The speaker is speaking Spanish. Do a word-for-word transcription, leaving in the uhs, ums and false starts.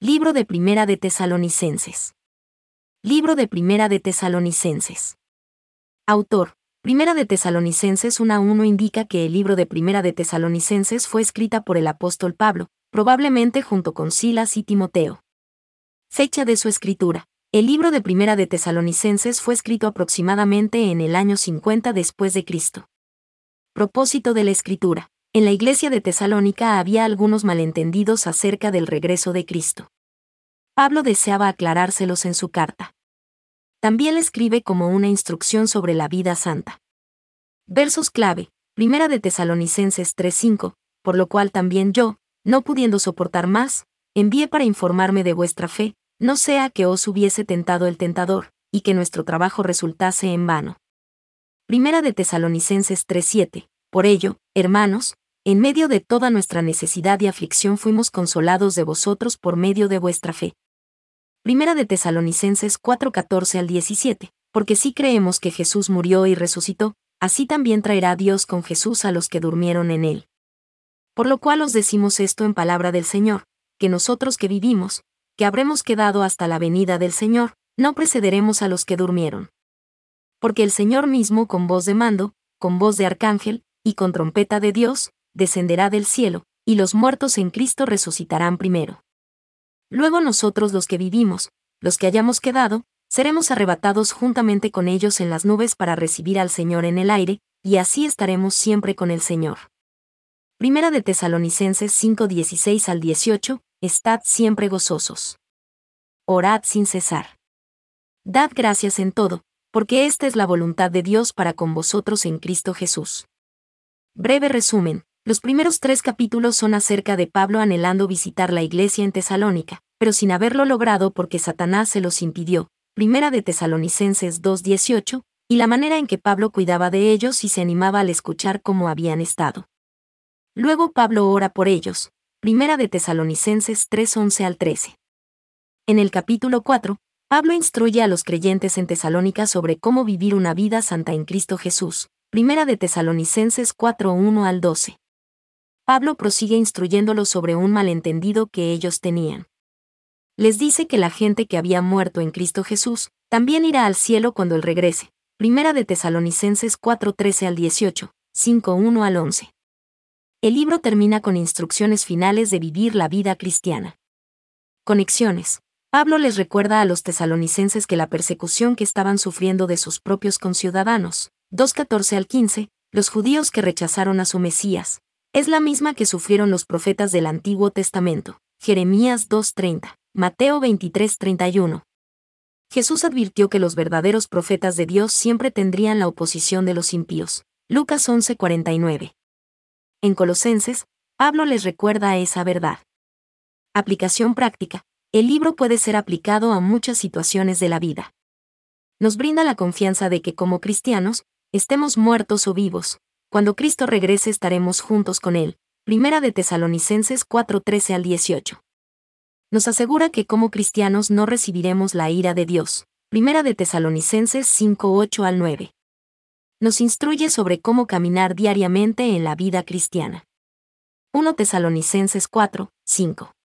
Libro de Primera de Tesalonicenses. Libro de Primera de Tesalonicenses. Autor. Primera de Tesalonicenses uno a uno indica que el libro de Primera de Tesalonicenses fue escrita por el apóstol Pablo, probablemente junto con Silas y Timoteo. Fecha de su escritura. El libro de Primera de Tesalonicenses fue escrito aproximadamente en el año cincuenta después de Cristo. Propósito de la escritura. En la iglesia de Tesalónica había algunos malentendidos acerca del regreso de Cristo. Pablo deseaba aclarárselos en su carta. También le escribe como una instrucción sobre la vida santa. Versos clave. Primera de Tesalonicenses tres cinco, por lo cual también yo, no pudiendo soportar más, envié para informarme de vuestra fe, no sea que os hubiese tentado el tentador, y que nuestro trabajo resultase en vano. Primera de Tesalonicenses tres siete, por ello, hermanos, en medio de toda nuestra necesidad y aflicción fuimos consolados de vosotros por medio de vuestra fe. Primera de Tesalonicenses cuatro catorce al diecisiete, porque si creemos que Jesús murió y resucitó, así también traerá Dios con Jesús a los que durmieron en él. Por lo cual os decimos esto en palabra del Señor, que nosotros que vivimos, que habremos quedado hasta la venida del Señor, no precederemos a los que durmieron. Porque el Señor mismo con voz de mando, con voz de arcángel, y con trompeta de Dios, descenderá del cielo, y los muertos en Cristo resucitarán primero. Luego nosotros los que vivimos, los que hayamos quedado, seremos arrebatados juntamente con ellos en las nubes para recibir al Señor en el aire, y así estaremos siempre con el Señor. Primera de Tesalonicenses cinco dieciséis al dieciocho, estad siempre gozosos. Orad sin cesar. Dad gracias en todo, porque esta es la voluntad de Dios para con vosotros en Cristo Jesús. Breve resumen. Los primeros tres capítulos son acerca de Pablo anhelando visitar la iglesia en Tesalónica, pero sin haberlo logrado porque Satanás se los impidió. Primera de Tesalonicenses dos dieciocho, y la manera en que Pablo cuidaba de ellos y se animaba al escuchar cómo habían estado. Luego Pablo ora por ellos. Primera de Tesalonicenses tres once al trece. En el capítulo cuatro, Pablo instruye a los creyentes en Tesalónica sobre cómo vivir una vida santa en Cristo Jesús. Primera de Tesalonicenses cuatro uno al doce. Pablo prosigue instruyéndolos sobre un malentendido que ellos tenían. Les dice que la gente que había muerto en Cristo Jesús también irá al cielo cuando Él regrese. Primera de Tesalonicenses cuatro trece al dieciocho, cinco uno al once. El libro termina con instrucciones finales de vivir la vida cristiana. Conexiones. Pablo les recuerda a los tesalonicenses que la persecución que estaban sufriendo de sus propios conciudadanos, dos catorce al quince, los judíos que rechazaron a su Mesías, es la misma que sufrieron los profetas del Antiguo Testamento, Jeremías dos treinta, Mateo veintitrés treinta y uno. Jesús advirtió que los verdaderos profetas de Dios siempre tendrían la oposición de los impíos, Lucas once cuarenta y nueve. En Colosenses, Pablo les recuerda esa verdad. Aplicación práctica. El libro puede ser aplicado a muchas situaciones de la vida. Nos brinda la confianza de que como cristianos, estemos muertos o vivos, cuando Cristo regrese estaremos juntos con Él. Primera de Tesalonicenses cuatro trece al dieciocho. Nos asegura que como cristianos no recibiremos la ira de Dios. Primera de Tesalonicenses cinco ocho al nueve. Nos instruye sobre cómo caminar diariamente en la vida cristiana. Primera Tesalonicenses cuatro cinco.